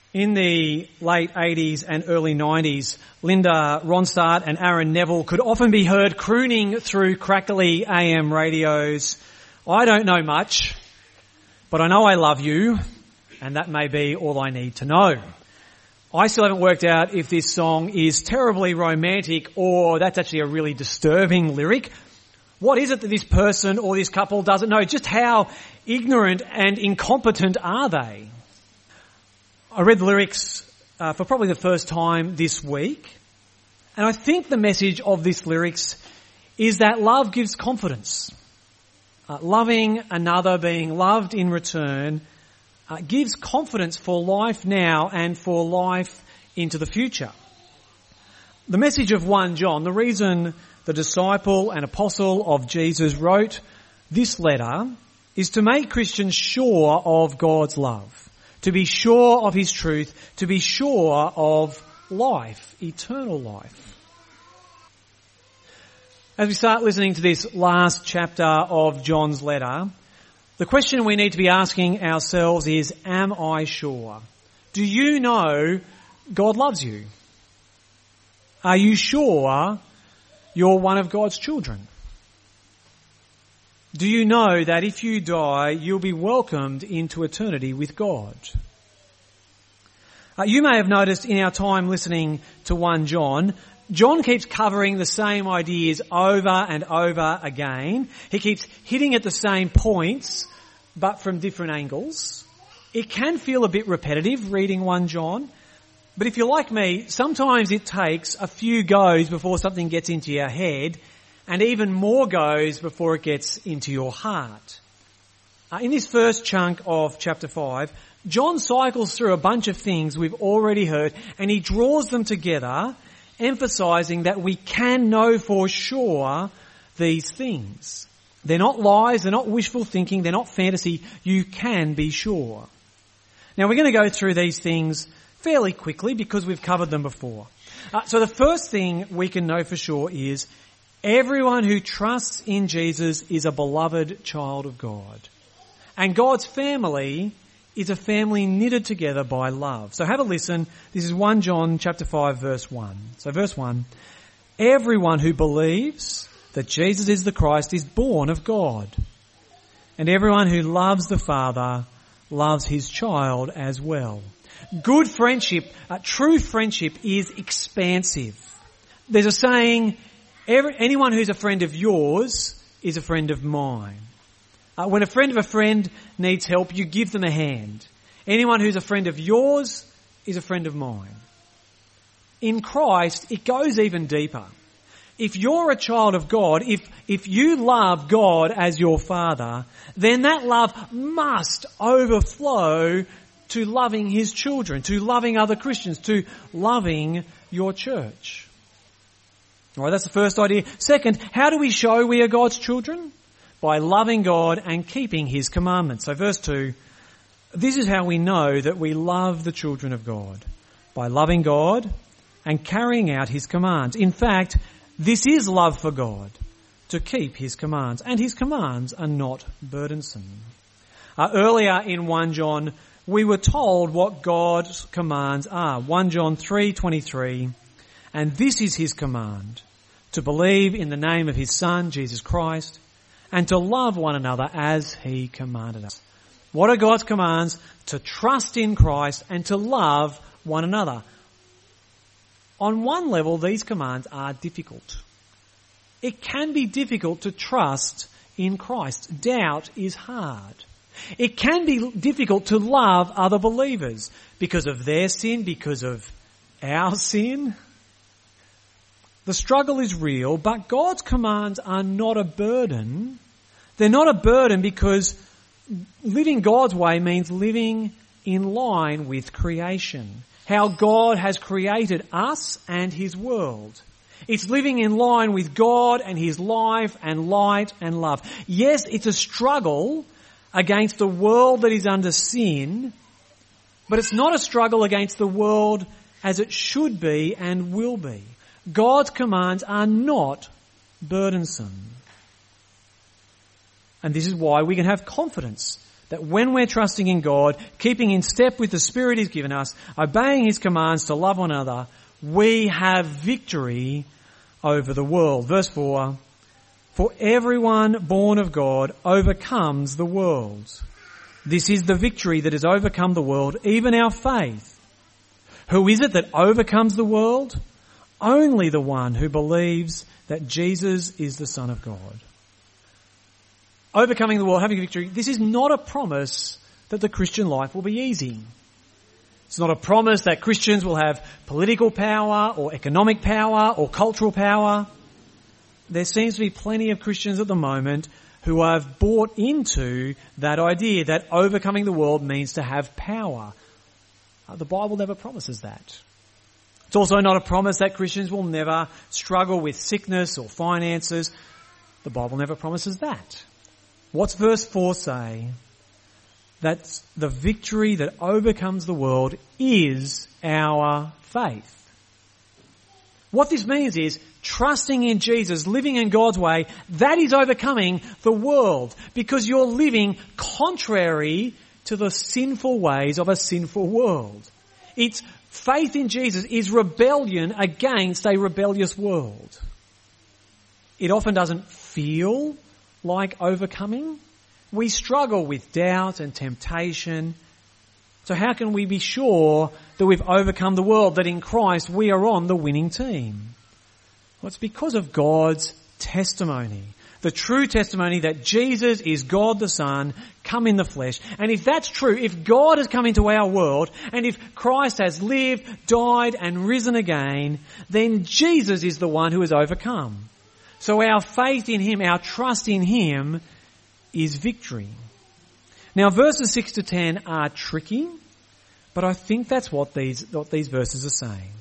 In the late 80s and early 90s, Linda Ronstadt and Aaron Neville could often be heard crooning through crackly AM radios. I don't know much, but I know I love you, and that may be all I need to know. I still haven't worked out if this song is terribly romantic or that's actually a really disturbing lyric. What is it that this person or this couple doesn't know? Just how ignorant and incompetent are they? I read the lyrics for probably the first time this week, and I think the message of this lyrics is that love gives confidence. Loving another, being loved in return, gives confidence for life now and for life into the future. The message of 1 John, the reason the disciple and apostle of Jesus wrote this letter, is to make Christians sure of God's love, to be sure of his truth, to be sure of life, eternal life. As we start listening to this last chapter of John's letter, the question we need to be asking ourselves is, am I sure? Do you know God loves you? Are you sure you're one of God's children? Do you know that if you die, you'll be welcomed into eternity with God? You may have noticed in our time listening to 1 John, John keeps covering the same ideas over and over again. He keeps hitting at the same points, but from different angles. It can feel a bit repetitive reading 1 John, but if you're like me, sometimes it takes a few goes before something gets into your head, and even more goes before it gets into your heart. In this first chunk of chapter 5, John cycles through a bunch of things we've already heard, and he draws them together, emphasising that we can know for sure these things. They're not lies, they're not wishful thinking, they're not fantasy. You can be sure. Now we're going to go through these things fairly quickly because we've covered them before. So the first thing we can know for sure is everyone who trusts in Jesus is a beloved child of God. And God's family is a family knitted together by love. So have a listen. This is 1 John chapter 5 verse 1. So verse 1, everyone who believes that Jesus is the Christ is born of God. And everyone who loves the Father loves his child as well. Good friendship, true friendship is expansive. There's a saying, anyone who's a friend of yours is a friend of mine. When a friend of a friend needs help, you give them a hand. Anyone who's a friend of yours is a friend of mine. In Christ, it goes even deeper. If you're a child of God, if you love God as your Father, then that love must overflow to loving his children, to loving other Christians, to loving your church. All right, that's the first idea. Second, how do we show we are God's children? By loving God and keeping his commandments. So verse 2, this is how we know that we love the children of God. By loving God and carrying out his commands. In fact, this is love for God, to keep his commands. And his commands are not burdensome. Earlier in 1 John, we were told what God's commands are. 1 John 3:23, and this is his command, to believe in the name of his Son, Jesus Christ, and to love one another as he commanded us. What are God's commands? To trust in Christ and to love one another. On one level, these commands are difficult. It can be difficult to trust in Christ. Doubt is hard. It can be difficult to love other believers because of their sin, because of our sin. The struggle is real, but God's commands are not a burden. They're not a burden because living God's way means living in line with creation. How God has created us and his world. It's living in line with God and his life and light and love. Yes, it's a struggle against a world that is under sin, but it's not a struggle against the world as it should be and will be. God's commands are not burdensome. And this is why we can have confidence that when we're trusting in God, keeping in step with the Spirit He's given us, obeying His commands to love one another, we have victory over the world. Verse 4, for everyone born of God overcomes the world. This is the victory that has overcome the world, even our faith. Who is it that overcomes the world? Only the one who believes that Jesus is the Son of God. Overcoming the world, having victory, this is not a promise that the Christian life will be easy. It's not a promise that Christians will have political power or economic power or cultural power. There seems to be plenty of Christians at the moment who have bought into that idea that overcoming the world means to have power. The Bible never promises that. It's also not a promise that Christians will never struggle with sickness or finances. The Bible never promises that. What's verse 4 say? That the victory that overcomes the world is our faith. What this means is trusting in Jesus, living in God's way, that is overcoming the world because you're living contrary to the sinful ways of a sinful world. It's faith in Jesus is rebellion against a rebellious world. It often doesn't feel like overcoming. We struggle with doubt and temptation. So how can we be sure that we've overcome the world, that in Christ we are on the winning team? Well, it's because of God's testimony. The true testimony that Jesus is God the Son, come in the flesh. And if that's true, if God has come into our world, and if Christ has lived, died and risen again, then Jesus is the one who has overcome. So our faith in Him, our trust in Him is victory. Now verses 6 to 10 are tricky, but I think that's what these verses are saying.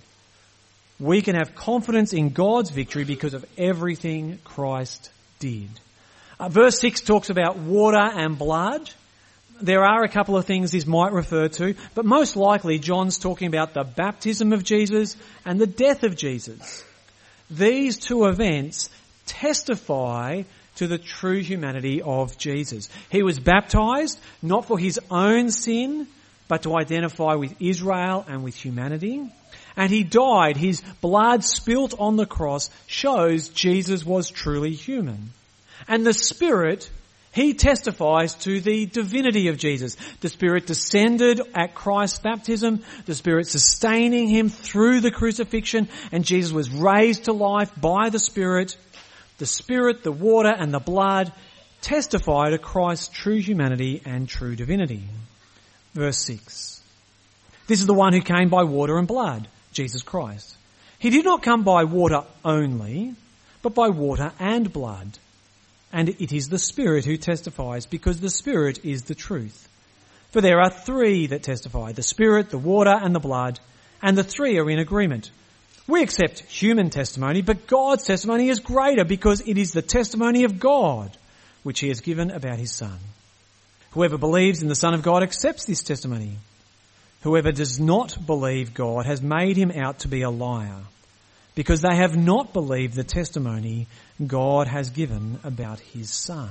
We can have confidence in God's victory because of everything Christ did. Verse 6 talks about water and blood. There are a couple of things this might refer to, but most likely John's talking about the baptism of Jesus and the death of Jesus. These two events testify to the true humanity of Jesus. He was baptized not for His own sin, but to identify with Israel and with humanity. And He died. His blood spilt on the cross shows Jesus was truly human. And the Spirit, He testifies to the divinity of Jesus. The Spirit descended at Christ's baptism, the Spirit sustaining Him through the crucifixion, and Jesus was raised to life by the Spirit. The Spirit, the water and the blood testify to Christ's true humanity and true divinity. Verse 6. This is the one who came by water and blood, Jesus Christ. He did not come by water only, but by water and blood. And it is the Spirit who testifies, because the Spirit is the truth. For there are three that testify, the Spirit, the water and the blood, and the three are in agreement. We accept human testimony, but God's testimony is greater because it is the testimony of God, which He has given about His Son. Whoever believes in the Son of God accepts this testimony. Whoever does not believe God has made him out to be a liar, because they have not believed the testimony God has given about His Son.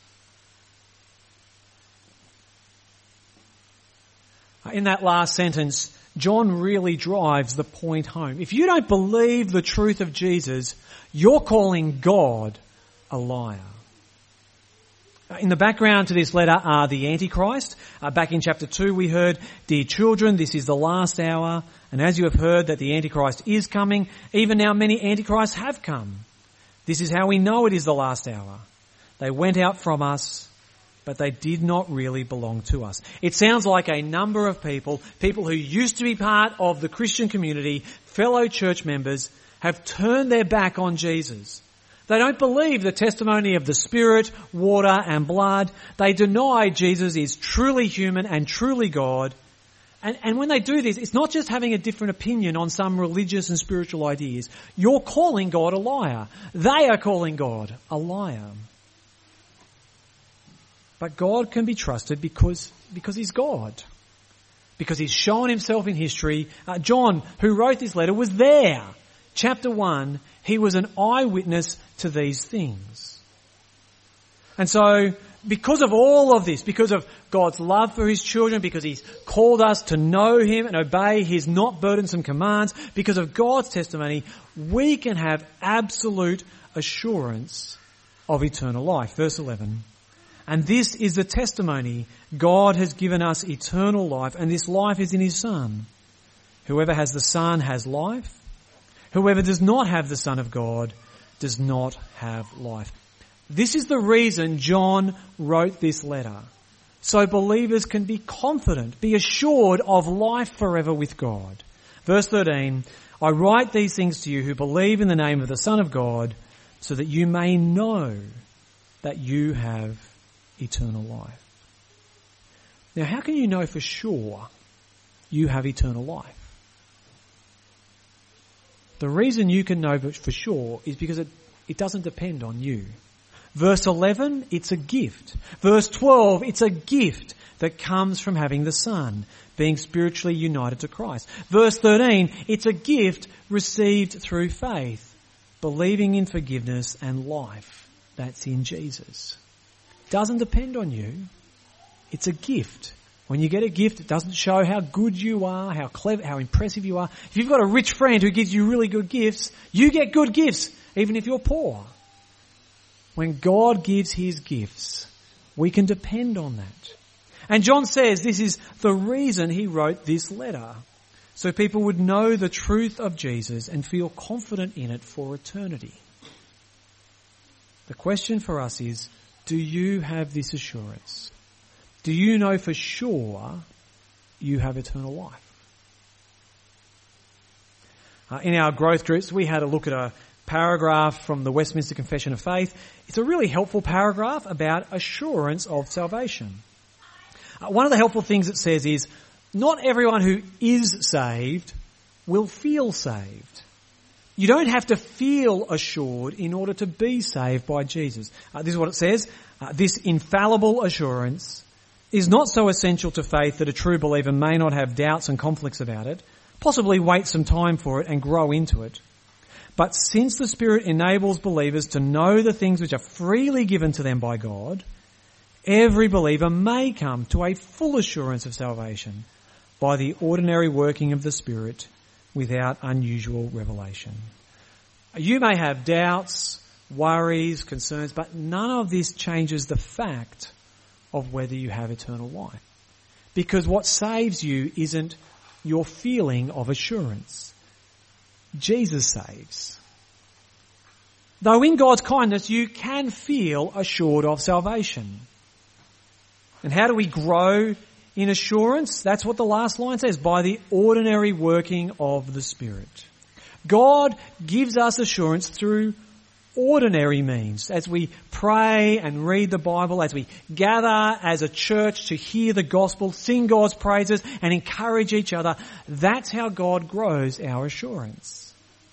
In that last sentence, John really drives the point home. If you don't believe the truth of Jesus, you're calling God a liar. In the background to this letter are the Antichrist. Back in chapter 2 we heard, "Dear children, this is the last hour. And as you have heard that the Antichrist is coming, even now many Antichrists have come. This is how we know it is the last hour. They went out from us, but they did not really belong to us." It sounds like a number of people who used to be part of the Christian community, fellow church members, have turned their back on Jesus. They don't believe the testimony of the Spirit, water and blood. They deny Jesus is truly human and truly God. And when they do this, it's not just having a different opinion on some religious and spiritual ideas. You're calling God a liar. They are calling God a liar. But God can be trusted because He's God. Because He's shown Himself in history. John, who wrote this letter, was there. Chapter 1, he was an eyewitness to these things. And so because of all of this, because of God's love for his children, because he's called us to know him and obey his not burdensome commands, because of God's testimony, we can have absolute assurance of eternal life. Verse 11. And this is the testimony: God has given us eternal life, and this life is in his Son. Whoever has the Son has life. Whoever does not have the Son of God does not have life. This is the reason John wrote this letter, so believers can be confident, be assured of life forever with God. Verse 13, I write these things to you who believe in the name of the Son of God, so that you may know that you have eternal life. Now, how can you know for sure you have eternal life? The reason you can know for sure is because it doesn't depend on you. Verse 11, it's a gift. Verse 12, it's a gift that comes from having the Son, being spiritually united to Christ. Verse 13, it's a gift received through faith, believing in forgiveness and life that's in Jesus. Doesn't depend on you. It's a gift. When you get a gift, it doesn't show how good you are, how clever, how impressive you are. If you've got a rich friend who gives you really good gifts, you get good gifts, even if you're poor. When God gives his gifts, we can depend on that. And John says this is the reason he wrote this letter, so people would know the truth of Jesus and feel confident in it for eternity. The question for us is, do you have this assurance? Do you know for sure you have eternal life? In our growth groups, we had a look at a paragraph from the Westminster Confession of Faith. It's a really helpful paragraph about assurance of salvation. One of the helpful things it says is, not everyone who is saved will feel saved. You don't have to feel assured in order to be saved by Jesus. This is what it says. This infallible assurance is not so essential to faith that a true believer may not have doubts and conflicts about it, possibly wait some time for it and grow into it. But since the Spirit enables believers to know the things which are freely given to them by God, every believer may come to a full assurance of salvation by the ordinary working of the Spirit without unusual revelation. You may have doubts, worries, concerns, but none of this changes the fact of whether you have eternal life. Because what saves you isn't your feeling of assurance. Jesus saves. Though in God's kindness you can feel assured of salvation. And how do we grow in assurance? That's what the last line says, by the ordinary working of the Spirit. God gives us assurance through ordinary means, as we pray and read the Bible, as we gather as a church to hear the gospel, sing God's praises and encourage each other. That's how God grows our assurance.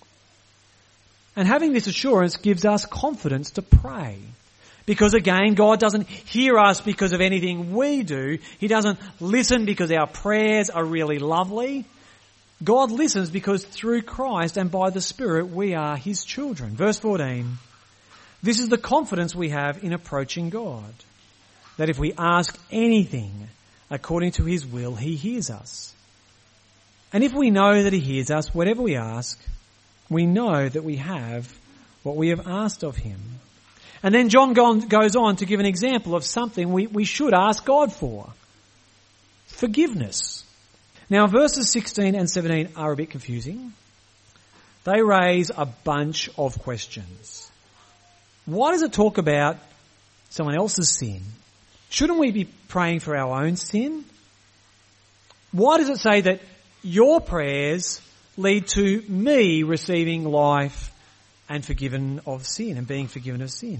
And having this assurance gives us confidence to pray. Because again, God doesn't hear us because of anything we do. He doesn't listen because our prayers are really lovely. God listens because through Christ and by the Spirit we are his children. Verse 14. This is the confidence we have in approaching God, that if we ask anything according to his will, he hears us. And if we know that he hears us, whatever we ask, we know that we have what we have asked of him. And then John goes on to give an example of something we should ask God for. Forgiveness. Now, verses 16 and 17 are a bit confusing. They raise a bunch of questions. Why does it talk about someone else's sin? Shouldn't we be praying for our own sin? Why does it say that your prayers lead to me receiving life and forgiven of sin and being forgiven of sin?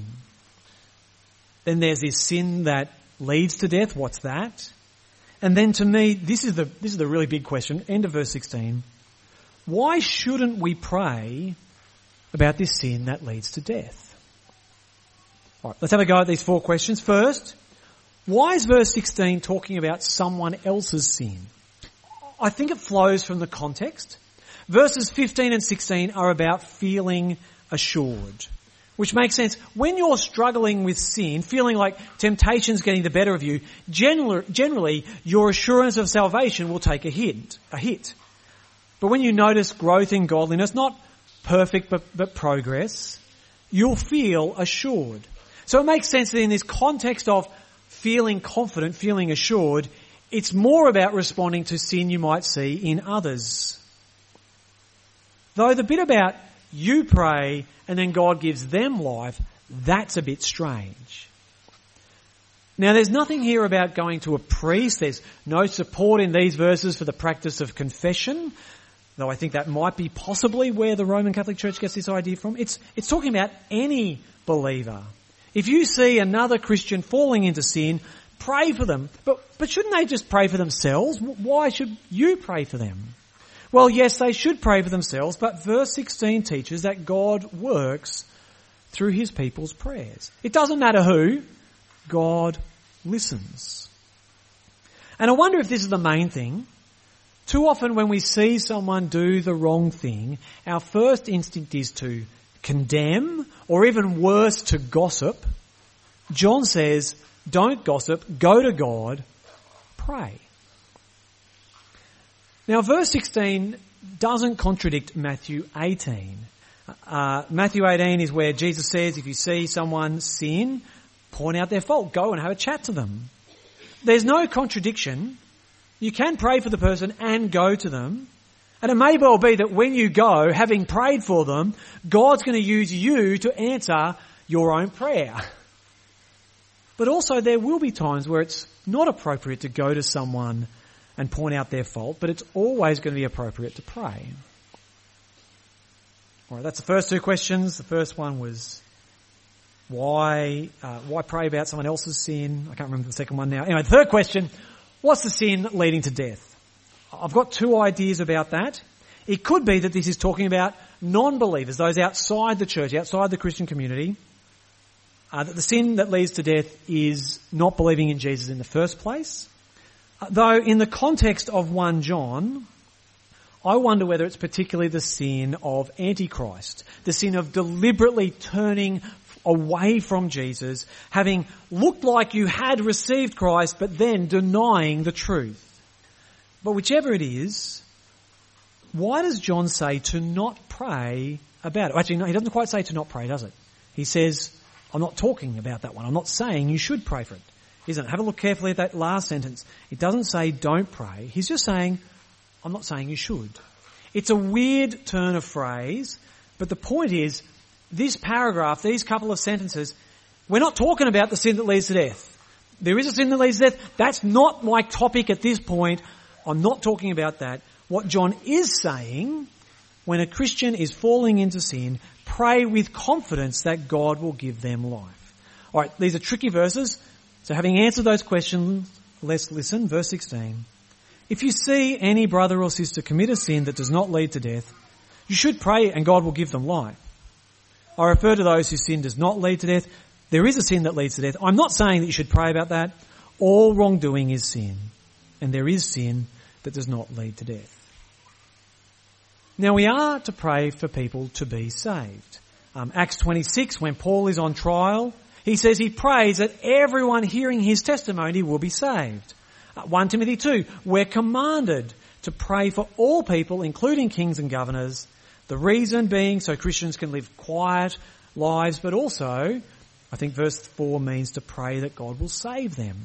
Then there's this sin that leads to death. What's that? And then to me, this is the really big question. End of verse 16. Why shouldn't we pray about this sin that leads to death? All right, let's have a go at these four questions. First, why is verse 16 talking about someone else's sin? I think it flows from the context. Verses 15 and 16 are about feeling assured. Which makes sense. When you're struggling with sin, feeling like temptation's getting the better of you, generally your assurance of salvation will take a hit. But when you notice growth in godliness, not perfect but progress, you'll feel assured. So it makes sense that in this context of feeling confident, feeling assured, it's more about responding to sin you might see in others. Though the bit about you pray and then God gives them life, that's a bit strange. Now there's nothing here about going to a priest. There's no support in these verses for the practice of confession, though I think that might be possibly where the Roman Catholic Church gets this idea from. It's talking about any believer. If you see another Christian falling into sin, pray for them. But shouldn't they just pray for themselves? Why should you pray for them? Well, yes, they should pray for themselves, but verse 16 teaches that God works through his people's prayers. It doesn't matter who, God listens. And I wonder if this is the main thing. Too often when we see someone do the wrong thing, our first instinct is to condemn, or even worse, to gossip. John says, don't gossip, go to God, pray. Now verse 16 doesn't contradict Matthew 18. Matthew 18 is where Jesus says, if you see someone sin, point out their fault, go and have a chat to them. There's no contradiction. You can pray for the person and go to them. And it may well be that when you go, having prayed for them, God's going to use you to answer your own prayer. But also there will be times where it's not appropriate to go to someone and point out their fault, but it's always going to be appropriate to pray. All right, that's the first two questions. The first one was why pray about someone else's sin? I can't remember the second one now. Anyway, the third question, what's the sin leading to death? I've got two ideas about that. It could be that this is talking about non-believers, those outside the church, outside the Christian community, that the sin that leads to death is not believing in Jesus in the first place. Though in the context of 1 John, I wonder whether it's particularly the sin of Antichrist, the sin of deliberately turning away from Jesus, having looked like you had received Christ, but then denying the truth. But whichever it is, why does John say to not pray about it? Actually, no, he doesn't quite say to not pray, does it? He says, I'm not talking about that one. I'm not saying you should pray for it. Isn't it? Have a look carefully at that last sentence. It doesn't say don't pray. He's just saying, I'm not saying you should. It's a weird turn of phrase, but the point is, this paragraph, these couple of sentences, we're not talking about the sin that leads to death. There is a sin that leads to death. That's not my topic at this point. I'm not talking about that. What John is saying, when a Christian is falling into sin, pray with confidence that God will give them life. All right, these are tricky verses. So having answered those questions, let's listen. Verse 16. If you see any brother or sister commit a sin that does not lead to death, you should pray and God will give them life. I refer to those whose sin does not lead to death. There is a sin that leads to death. I'm not saying that you should pray about that. All wrongdoing is sin. And there is sin that does not lead to death. Now we are to pray for people to be saved. Acts 26, when Paul is on trial, he says he prays that everyone hearing his testimony will be saved. 1 Timothy 2, we're commanded to pray for all people, including kings and governors. The reason being so Christians can live quiet lives, but also, I think verse 4 means to pray that God will save them.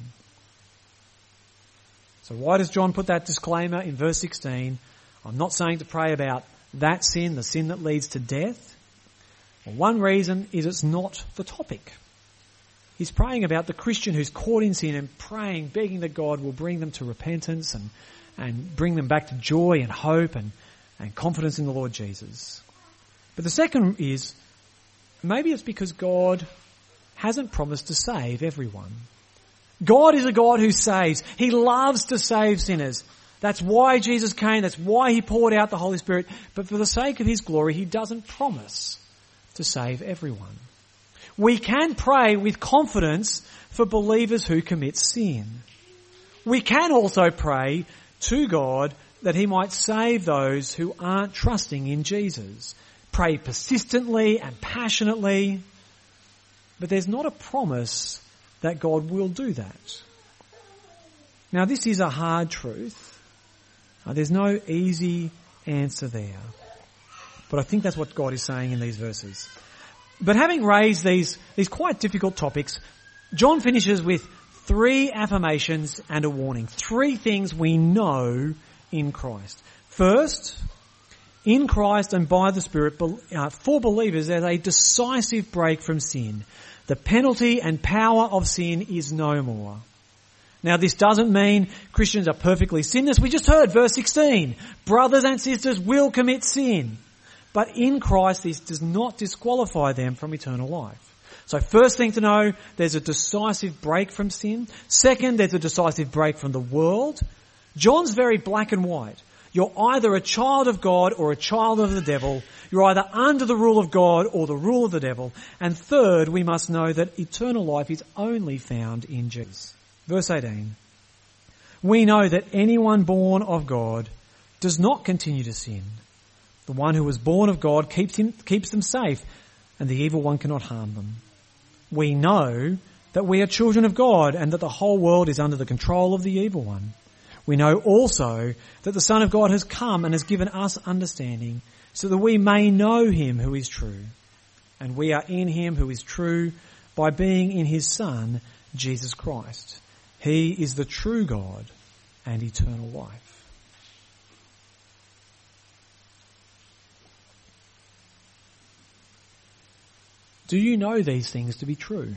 So why does John put that disclaimer in verse 16? I'm not saying to pray about that sin, the sin that leads to death. Well, one reason is it's not the topic. He's praying about the Christian who's caught in sin and praying, begging that God will bring them to repentance and bring them back to joy and hope and confidence in the Lord Jesus. But the second is, maybe it's because God hasn't promised to save everyone. God is a God who saves. He loves to save sinners. That's why Jesus came. That's why he poured out the Holy Spirit. But for the sake of his glory, he doesn't promise to save everyone. We can pray with confidence for believers who commit sin. We can also pray to God that he might save those who aren't trusting in Jesus. Pray persistently and passionately. But there's not a promise that God will do that. Now, this is a hard truth. There's no easy answer there. But I think that's what God is saying in these verses. But having raised these quite difficult topics, John finishes with 3 affirmations and a warning. 3 things we know in Christ. First, in Christ and by the Spirit, for believers, there's a decisive break from sin. The penalty and power of sin is no more. Now, this doesn't mean Christians are perfectly sinless. We just heard verse 16. Brothers and sisters will commit sin. But in Christ, this does not disqualify them from eternal life. So first thing to know, there's a decisive break from sin. Second, there's a decisive break from the world. John's very black and white. You're either a child of God or a child of the devil. You're either under the rule of God or the rule of the devil. And third, we must know that eternal life is only found in Jesus. Verse 18. We know that anyone born of God does not continue to sin. The one who was born of God keeps them safe, and the evil one cannot harm them. We know that we are children of God and that the whole world is under the control of the evil one. We know also that the Son of God has come and has given us understanding so that we may know him who is true. And we are in him who is true by being in his Son, Jesus Christ. He is the true God and eternal life. Do you know these things to be true?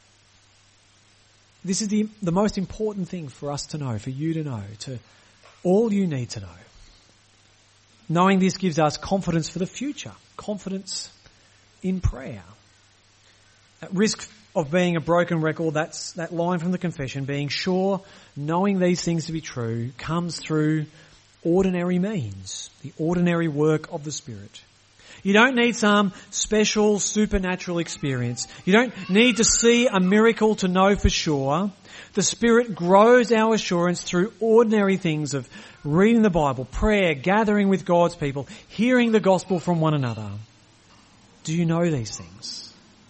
This is the most important thing for us to know, for you to know, to all you need to know. Knowing this gives us confidence for the future, confidence in prayer. At risk of being a broken record, that's that line from the confession, being sure, knowing these things to be true, comes through ordinary means, the ordinary work of the Spirit. You don't need some special supernatural experience. You don't need to see a miracle to know for sure. The Spirit grows our assurance through ordinary things of reading the Bible, prayer, gathering with God's people, hearing the gospel from one another. Do you know these things?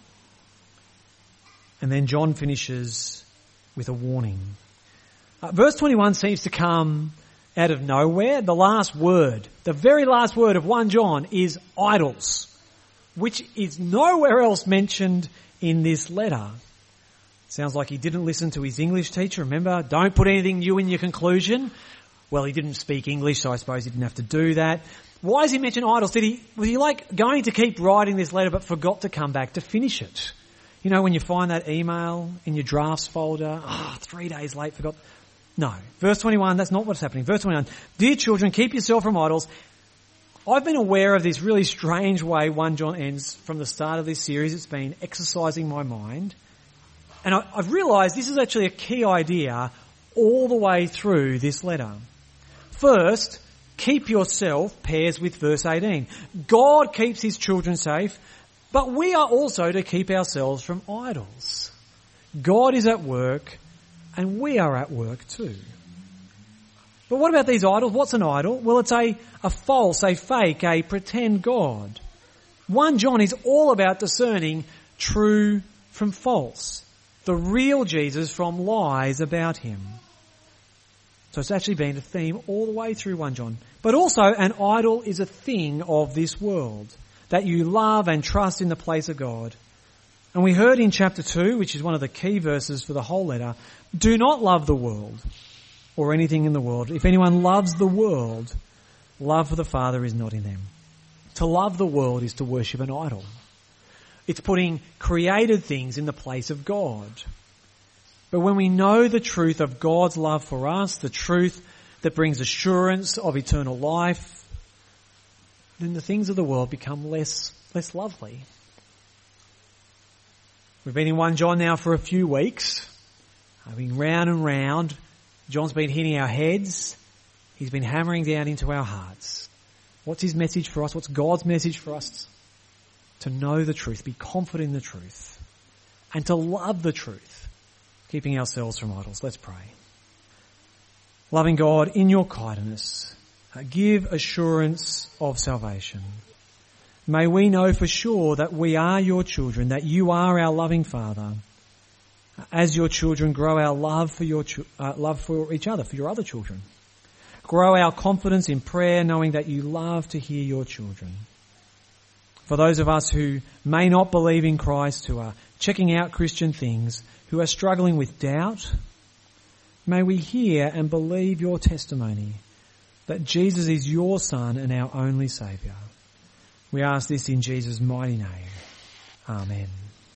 And then John finishes with a warning. Verse 21 seems to come out of nowhere. The last word, the very last word of 1 John is idols, which is nowhere else mentioned in this letter. Sounds like he didn't listen to his English teacher. Remember, don't put anything new in your conclusion. Well, he didn't speak English, so I suppose he didn't have to do that. Why does he mention idols? Was he like going to keep writing this letter but forgot to come back to finish it? You know, when you find that email in your drafts folder, 3 days late, forgot. No. Verse 21, that's not what's happening. Verse 21, dear children, keep yourself from idols. I've been aware of this really strange way 1 John ends from the start of this series. It's been exercising my mind. And I've realised this is actually a key idea all the way through this letter. First, keep yourself pairs with verse 18. God keeps his children safe, but we are also to keep ourselves from idols. God is at work, and we are at work too. But what about these idols? What's an idol? Well, it's a false, a fake, a pretend God. 1 John is all about discerning true from false, the real Jesus from lies about him. So it's actually been a theme all the way through 1 John. But also, an idol is a thing of this world that you love and trust in the place of God. And we heard in chapter 2, which is one of the key verses for the whole letter, do not love the world or anything in the world. If anyone loves the world, love for the Father is not in them. To love the world is to worship an idol. It's putting created things in the place of God. But when we know the truth of God's love for us, the truth that brings assurance of eternal life, then the things of the world become less lovely. We've been in 1 John now for a few weeks. I've been round and round. John's been hitting our heads. He's been hammering down into our hearts. What's his message for us? What's God's message for us? To know the truth, be confident in the truth, and to love the truth, keeping ourselves from idols. Let's pray. Loving God, in your kindness, give assurance of salvation. May we know for sure that we are your children, that you are our loving Father. As your children, grow our love for love for each other, for your other children. Grow our confidence in prayer, knowing that you love to hear your children. For those of us who may not believe in Christ, who are checking out Christian things, who are struggling with doubt, may we hear and believe your testimony that Jesus is your Son and our only Saviour. We ask this in Jesus' mighty name. Amen.